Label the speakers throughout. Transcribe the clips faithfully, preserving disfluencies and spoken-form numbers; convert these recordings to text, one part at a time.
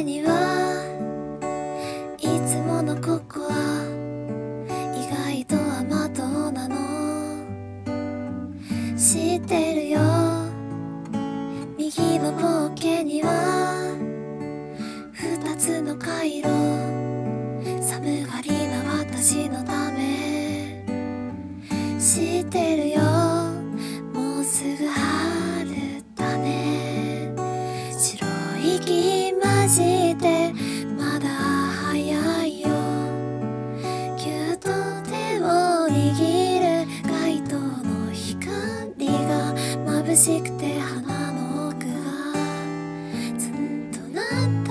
Speaker 1: けにはいつものここは意外と甘党なの知ってるよ。右のポッケには二つの回路、寒がりな私のため。知ってるよ、もうすぐ春だね。白い息混じってまだ早いよ。ぎゅっと手を握る街灯の光が眩しくて鼻の奥がツンとなった。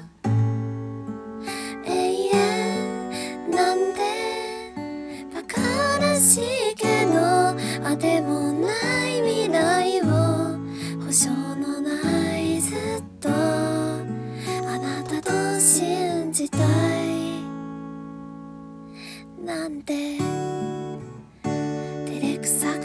Speaker 1: 永遠なんて馬鹿らしいけど、あてもない未来を保証のないずっとあなたと信じたいなんて照れくさ